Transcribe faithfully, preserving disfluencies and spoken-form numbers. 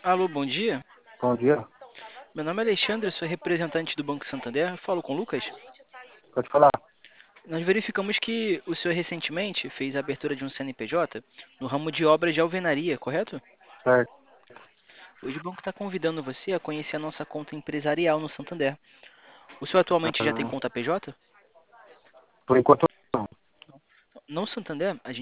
Alô, bom dia. Bom dia. Meu nome é Alexandre, sou representante do Banco Santander. Falo com o Lucas. Pode falar. Nós verificamos que o senhor recentemente fez a abertura de um C N P J no ramo de obras de alvenaria, correto? Certo. Hoje o banco está convidando você a conhecer a nossa conta empresarial no Santander. O senhor atualmente já tem Hum, conta P J? por enquanto, não. No Santander, a